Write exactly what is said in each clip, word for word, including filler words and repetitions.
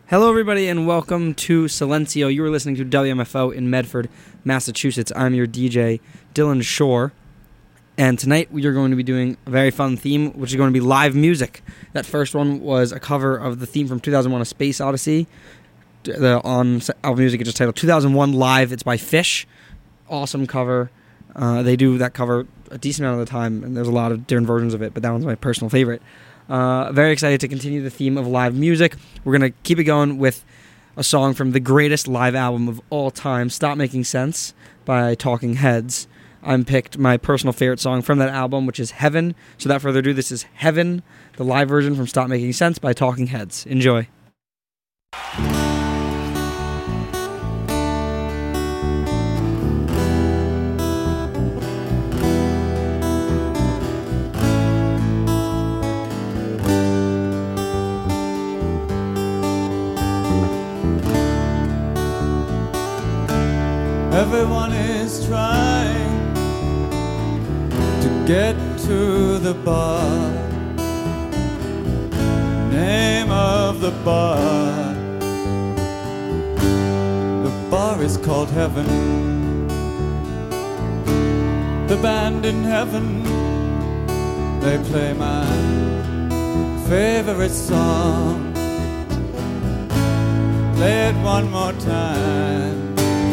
Hello, everybody, and welcome to Silencio. You are listening to W M F O in Medford, Massachusetts. I'm your D J, Dylan Shore, and tonight we are going to be doing a very fun theme, which is going to be live music. That first one was a cover of the theme from two thousand one: A Space Odyssey. The on album music is just titled two thousand one Live. It's by Fish. Awesome cover. Uh, they do that cover a decent amount of the time, and there's a lot of different versions of it, but that one's my personal favorite. Uh, very excited to continue the theme of live music. We're going to keep it going with a song from the greatest live album of all time, Stop Making Sense by Talking Heads. I picked my personal favorite song from that album, which is Heaven. So without further ado, this is Heaven, the live version from Stop Making Sense by Talking Heads. Enjoy. Everyone is trying to get to the bar. Name of the bar. The bar is called Heaven. The band in Heaven, they play my favorite song. Play it one more time.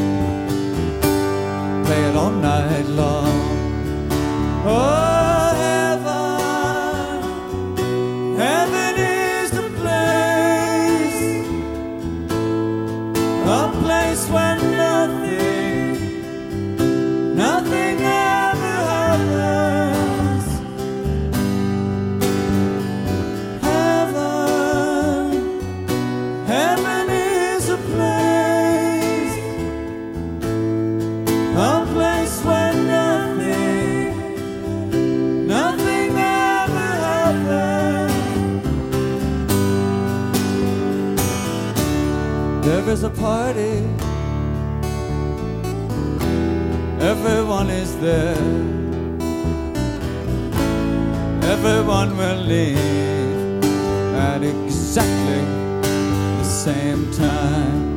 Play it all night long. Oh, heaven, heaven is the place, a place where nothing, nothing ever happens. Heaven, heaven is a place, a place where nothing, nothing ever happens. There is a party, everyone is there, everyone will leave at exactly the same time.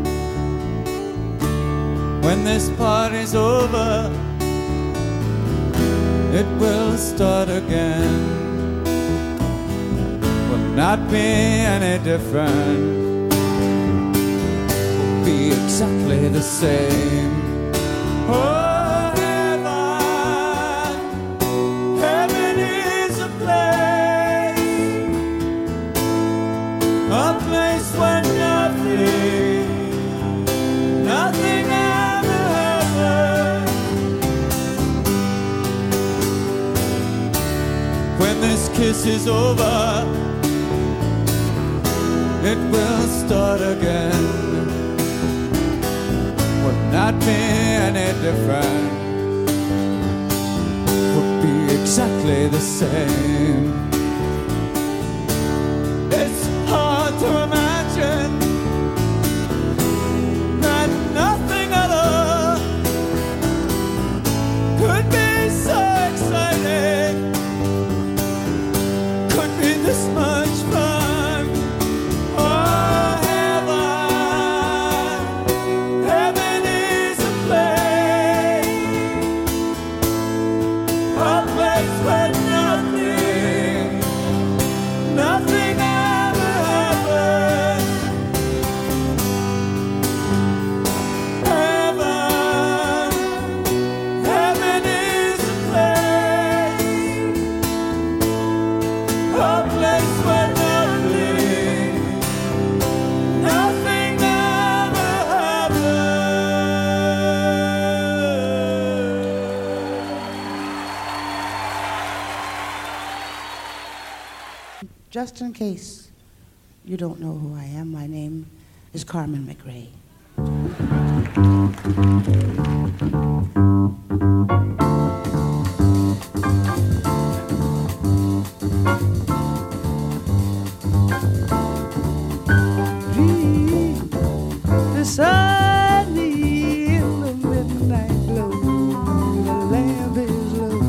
When this party's over, it will start again. Will not be any different. Will be exactly the same. Oh, heaven, heaven is a place, a place where nothing, nothing ever happens. When this kiss is over, it will start again. Will not be any different. Will be exactly the same. It's hard to imagine that nothing other could be so exciting, could be this much fun. Oh, heaven, heaven is a place, a place where nothing, nothing ever happens. Heaven, heaven is a place, a place where nothing, nothing ever happens. Just in case you don't know who I am, my name is Carmen McRae. Beside me in the midnight glow, the lamp is low.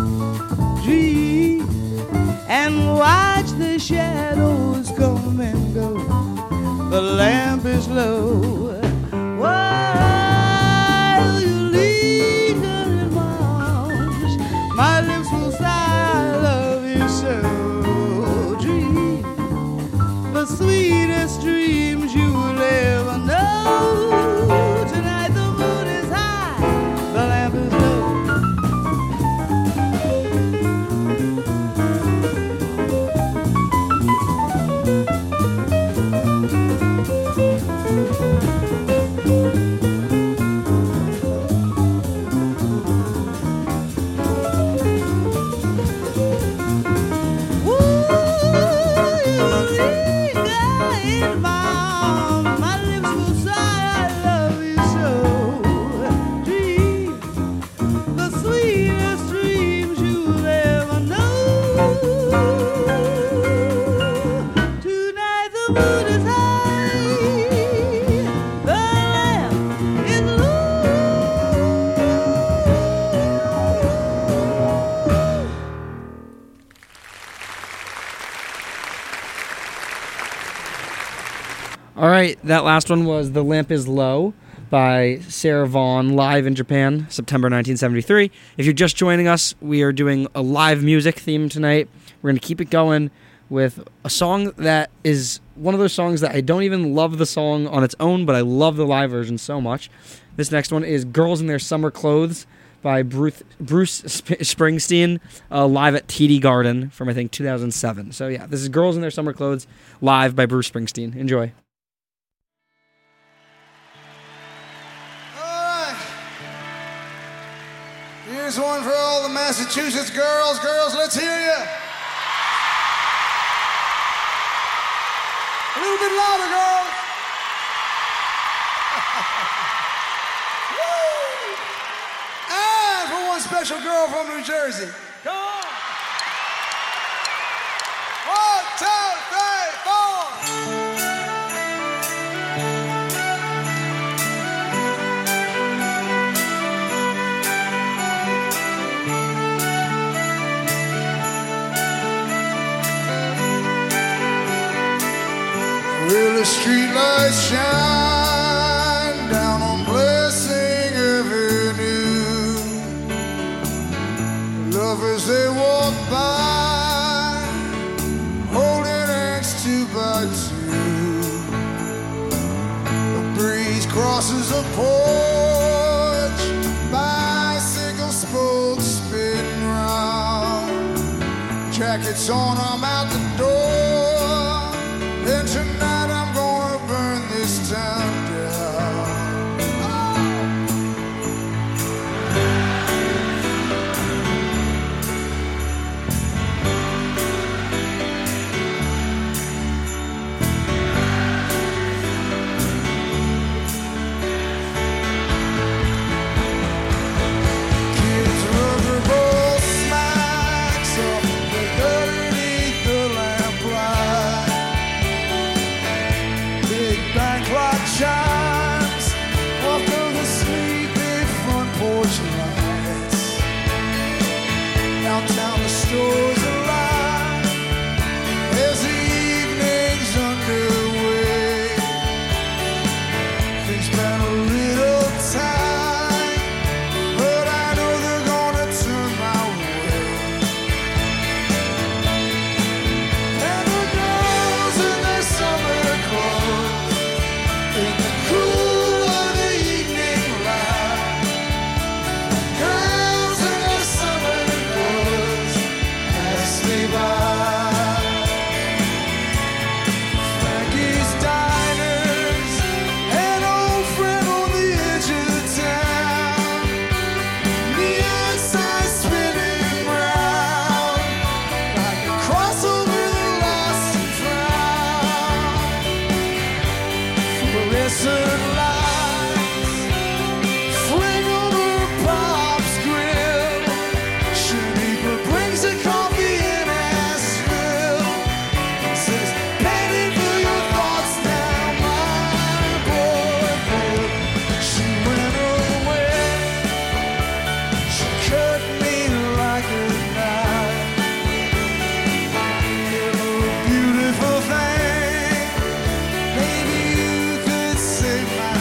Dream and watch the shadows come and go. The lamp sweetest dreams you will ever know. Tonight the moon is high, the lamp is low. All right, that last one was The Lamp is Low by Sarah Vaughan, live in Japan, September nineteen seventy-three. If you're just joining us, we are doing a live music theme tonight. We're going to keep it going with a song that is one of those songs that I don't even love the song on its own, but I love the live version so much. This next one is Girls in Their Summer Clothes by Bruce, Bruce Sp- Springsteen, uh, live at T D Garden from, I think, two thousand seven. So yeah, this is Girls in Their Summer Clothes, live by Bruce Springsteen. Enjoy. Here's one for all the Massachusetts girls. Girls, let's hear you. A little bit louder, girls. Woo! And for one special girl from New Jersey. Come on. One, two, three, four. Well, the streetlights shine down on Blessing Avenue. Lovers, they walk by, holding hands two by two. The breeze crosses a porch, bicycle spokes spin round. Jackets on, I'm out the door. Then tonight I'm gonna burn this town down. Kids rubber ball smacks off underneath the lamplight. Bank clock chimes off of the sleepy front porch lights. Downtown the stores alive as the evening's underway. Things been a little tight, but I know they're gonna turn my way. And the girls in their summer clothes, in the cool of the evening light, girls in their summer clothes pass me by. Frankie's Diners, an old friend on the edge of town. Neon signs spinning round like a crossover the lost and found. Fluorescent lights fling over Pop's grill. Shaniqua brings a coffee in Asheville. Says, "Painting for your thoughts now, my boy." She went away. She cut me like a knife. You're a beautiful thing. Maybe you could save my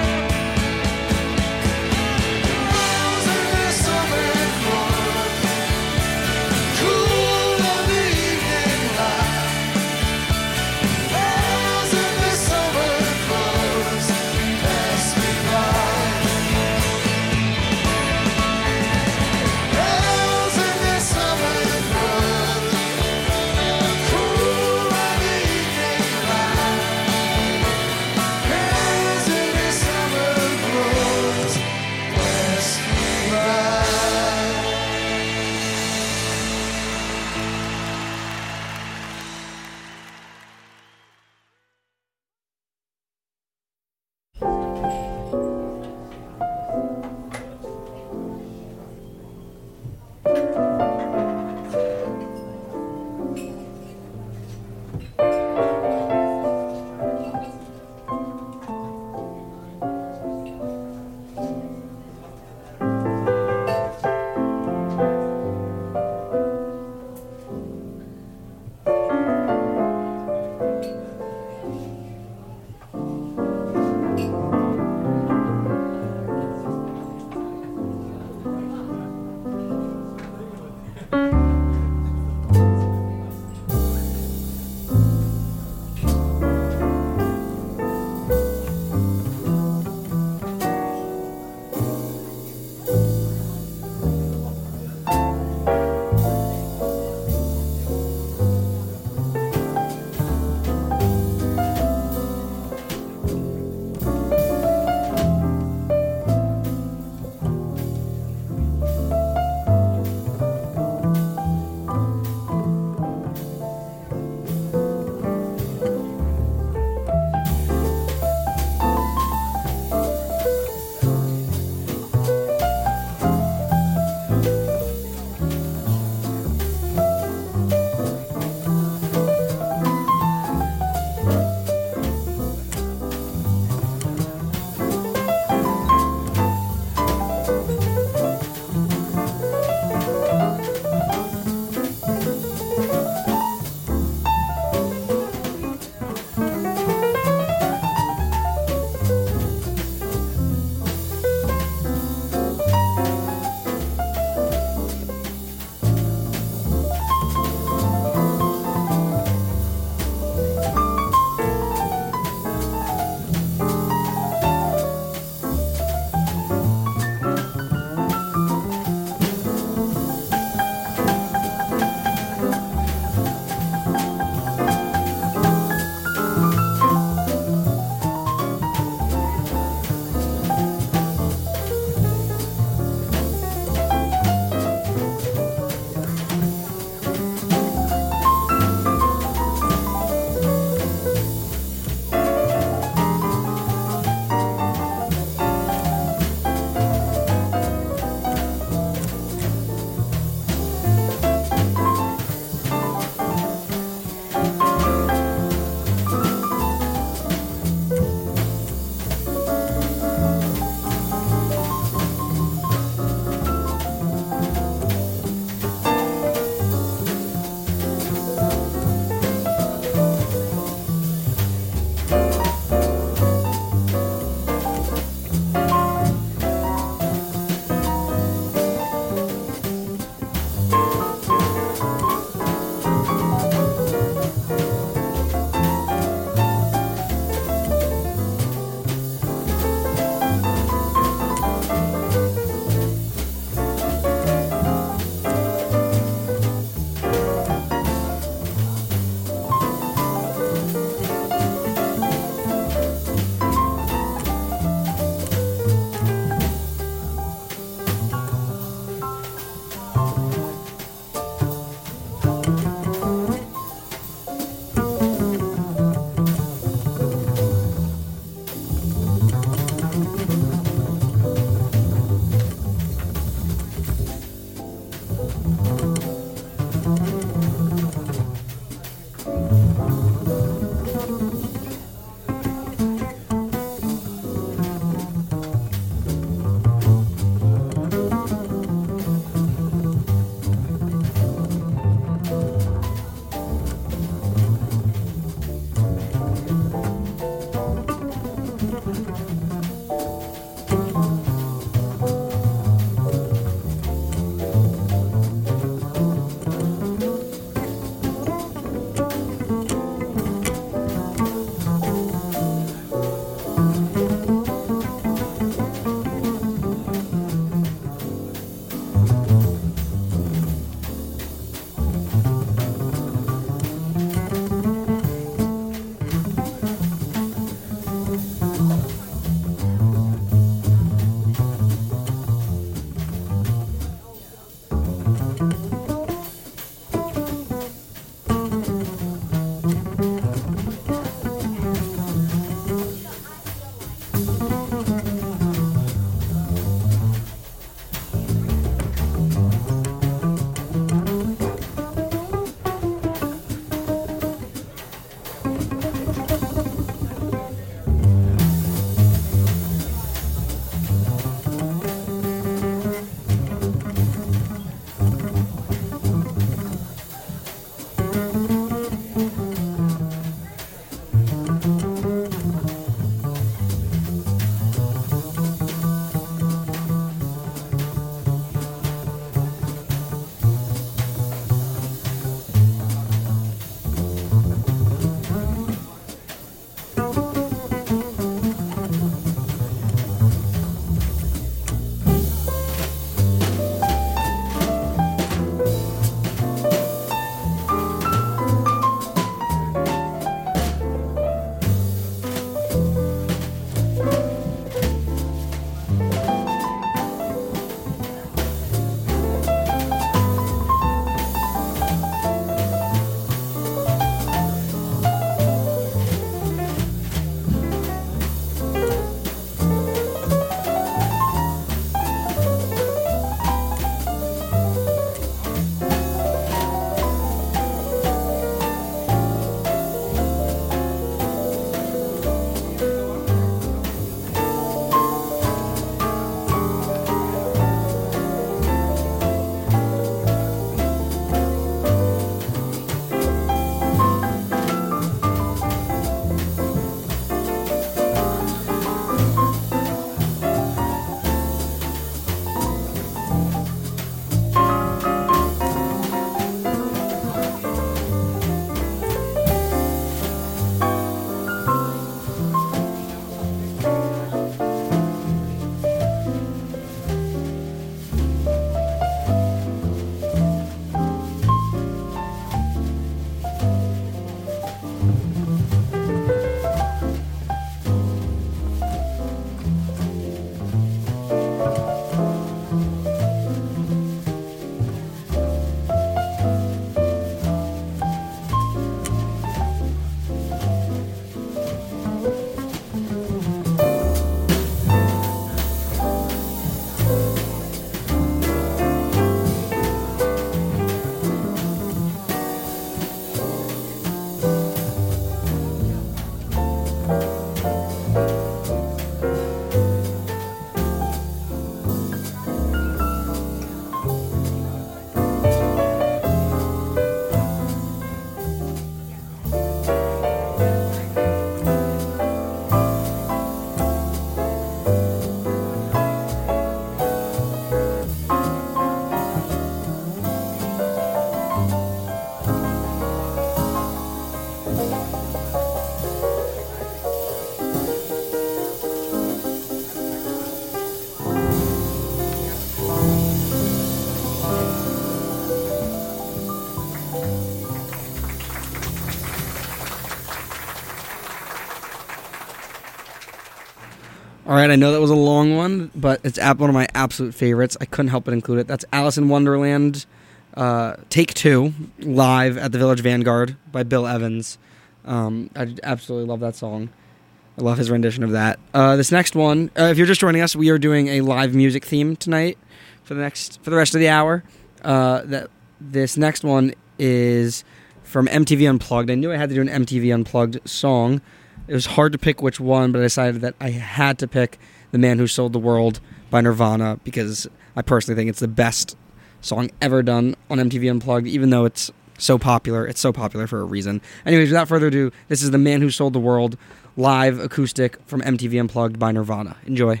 All right, I know that was a long one, but it's ap- one of my absolute favorites. I couldn't help but include it. That's Alice in Wonderland, uh, Take Two, live at the Village Vanguard by Bill Evans. Um, I absolutely love that song. I love his rendition of that. Uh, this next one, uh, if you're just joining us, we are doing a live music theme tonight for the next for the rest of the hour. Uh, that this next one is from M T V Unplugged. I knew I had to do an M T V Unplugged song. It was hard to pick which one, but I decided that I had to pick The Man Who Sold the World by Nirvana because I personally think it's the best song ever done on M T V Unplugged, even though it's so popular. It's so popular for a reason. Anyways, without further ado, this is The Man Who Sold the World, live acoustic from M T V Unplugged by Nirvana. Enjoy.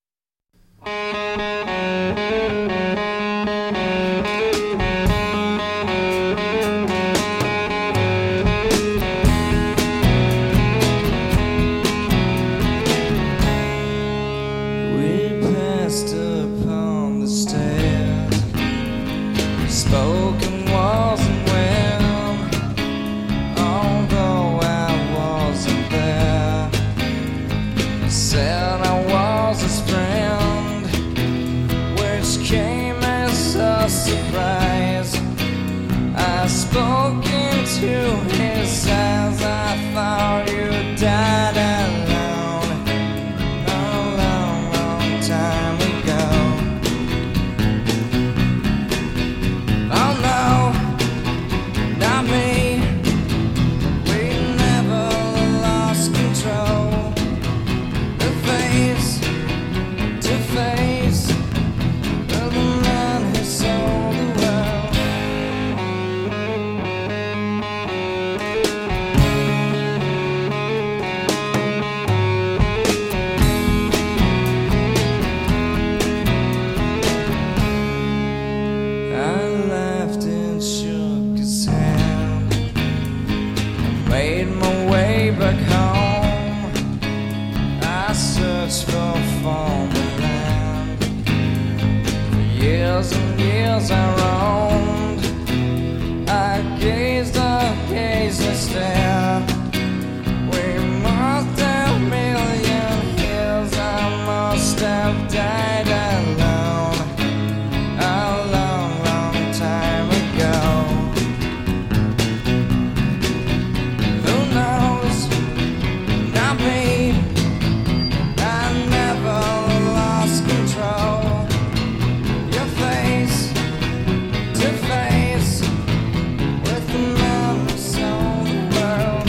Spoken wasn't well, although I wasn't there. Said I was his friend, which came as a surprise. I spoke into his eyes, I thought you died alone a long, long time ago. Oh no, not me. We never lost control. The face to face of the man who sold the world. I laughed and shook his hand. I made my way back home. I searched for former land. For years and years I roamed. I gazed, I gazed and stared. We must have million years. I must have died alone a long, long time ago. Who knows? Not me. I never lost control. Your face to face with the man who sold the world.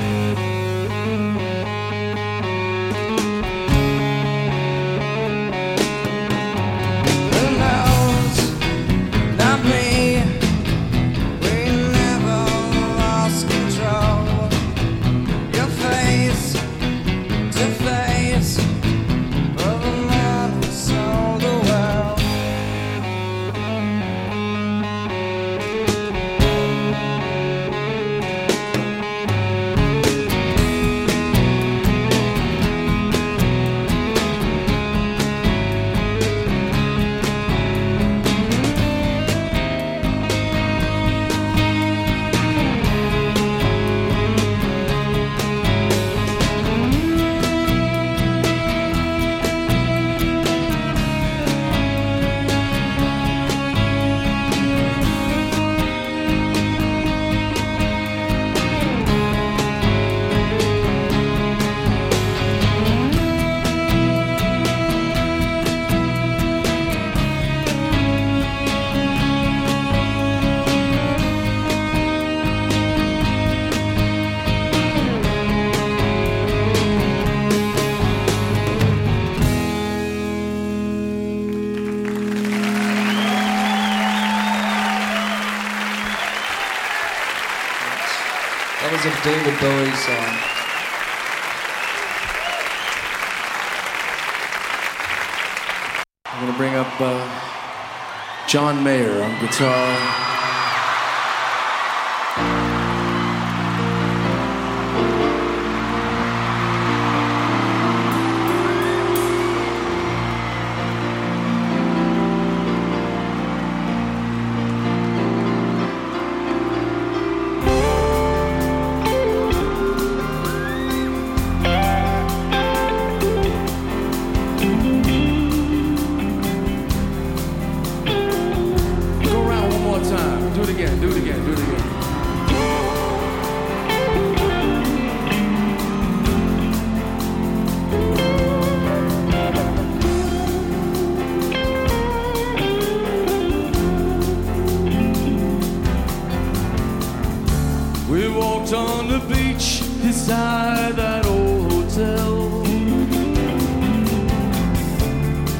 Who knows? Not me. We never lost control. Your face to face of the man who sold the world. That was a David Bowie song. I'm gonna bring up uh, John Mayer on guitar.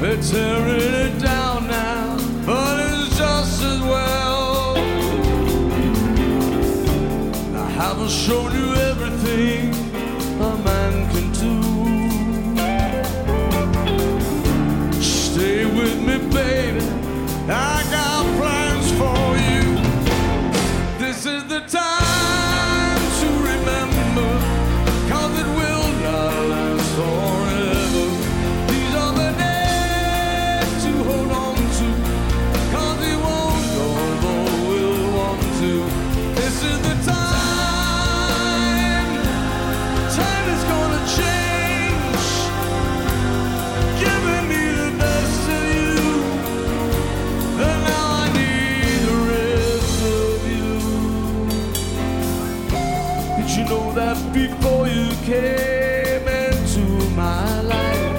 They're tearing it down now, but it's just as well. I haven't shown you everything a man can do. Stay with me, baby, I got plans for you. This is the time to remember, 'cause it will not last forever. These are the days to hold on to, 'cause it won't go, though we'll want to. This is the time, time is gonna change, giving me the best of you, and now I need the rest of you. Did you know that before you came into my life,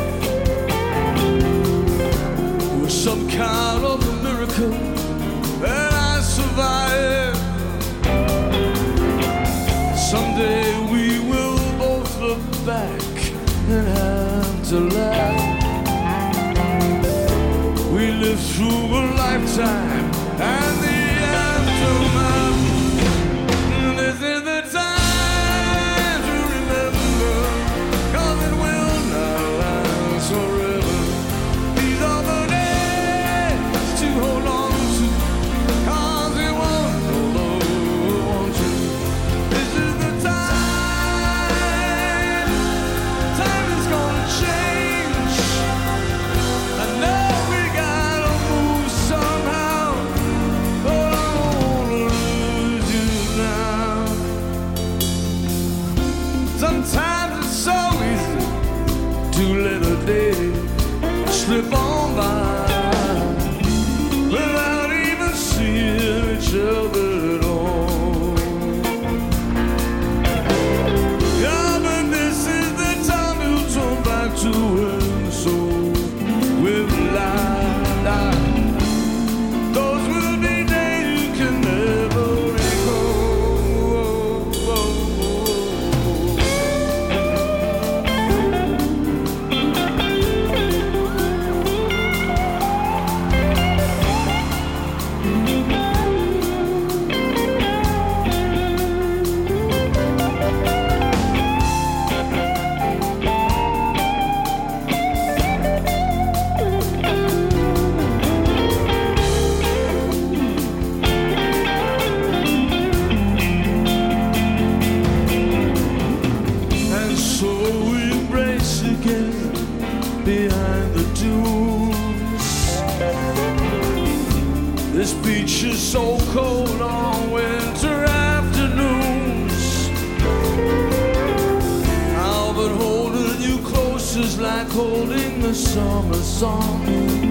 it was some kind of a miracle that I survived? Someday we will both look back and have to laugh. We lived through a lifetime and the aftermath. This is the time to remember, 'cause it will not last forever. These are the days to hold on to, 'cause it won't go, though we want to. This is the time, time is gonna change. I know we gotta move somehow, but I don't wanna lose you now. Sometimes it's so easy to let a day slip on by without even seeing each other at all. Yeah, but this is the time you turn back to and so with life. Those will be days you can never recall. And so we embrace again behind the dunes. This beach is so cold on winter afternoons. Now but holding you close is like holding the summer sun.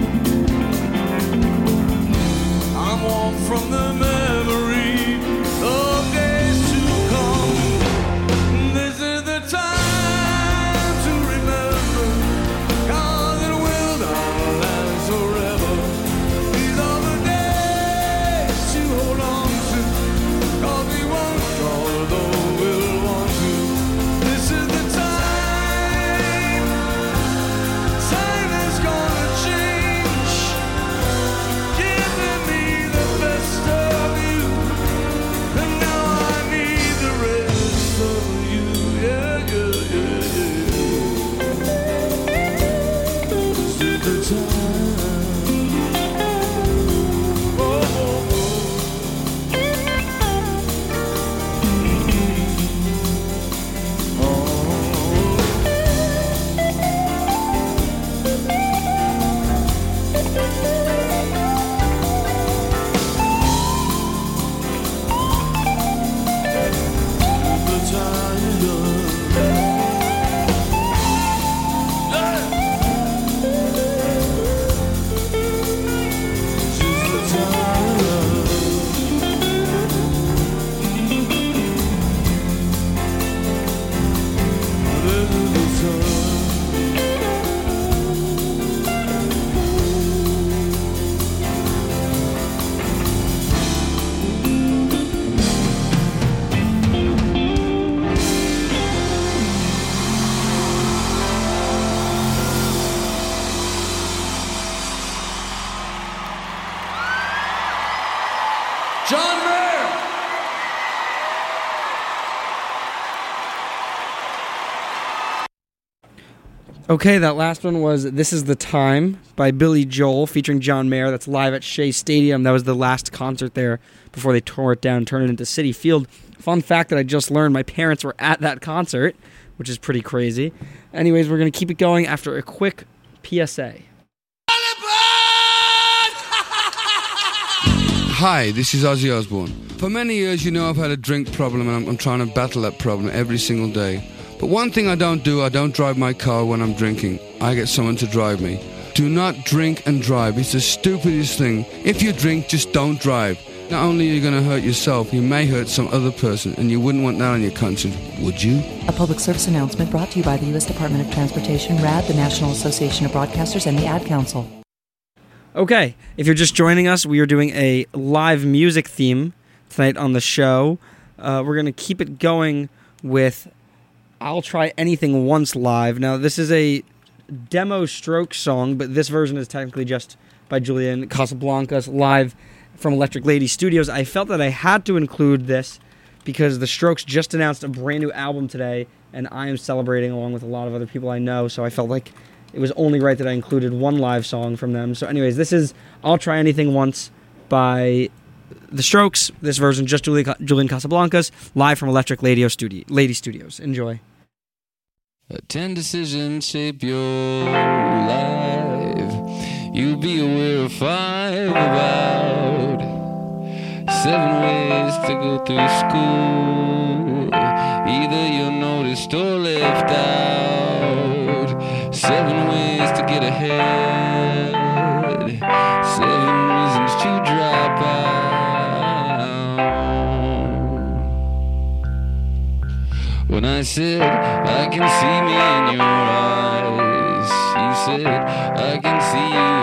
I'm warm from the memory of days to come. This is the time to remember, 'cause it will not last forever. These are the days to hold on to, 'cause we won't go, though we'll want to. This is the time, time is gonna change, giving me the best of you, Okay, that last one was This Is the Time by Billy Joel featuring John Mayer. That's live at Shea Stadium. That was the last concert there before they tore it down and turned it into Citi Field. Fun fact that I just learned, my parents were at that concert, which is pretty crazy. Anyways, we're going to keep it going after a quick P S A. Hi, this is Ozzy Osbourne. For many years, you know I've had a drink problem, and I'm, I'm trying to battle that problem every single day. But one thing I don't do, I don't drive my car when I'm drinking. I get someone to drive me. Do not drink and drive. It's the stupidest thing. If you drink, just don't drive. Not only are you going to hurt yourself, you may hurt some other person, and you wouldn't want that on your conscience, would you? A public service announcement brought to you by the U S Department of Transportation, R A D, the National Association of Broadcasters, and the Ad Council. Okay, if you're just joining us, we are doing a live music theme tonight on the show. Uh, we're going to keep it going with I'll Try Anything Once live. Now, this is a demo Strokes song, but this version is technically just by Julian Casablancas live from Electric Lady Studios. I felt that I had to include this because the Strokes just announced a brand new album today, and I am celebrating along with a lot of other people I know, so I felt like it was only right that I included one live song from them. So anyways, this is I'll Try Anything Once by the Strokes. This version, just Julian, Julian Casablancas, live from Electric Lady, Studi- Lady Studios. Enjoy. Ten decisions shape your life. You'll be aware of five about seven ways to go through school. Either you're noticed or left out. Seven ways to get ahead. Seven reasons to drop out. When I said I can see me in your eyes, you said I can see you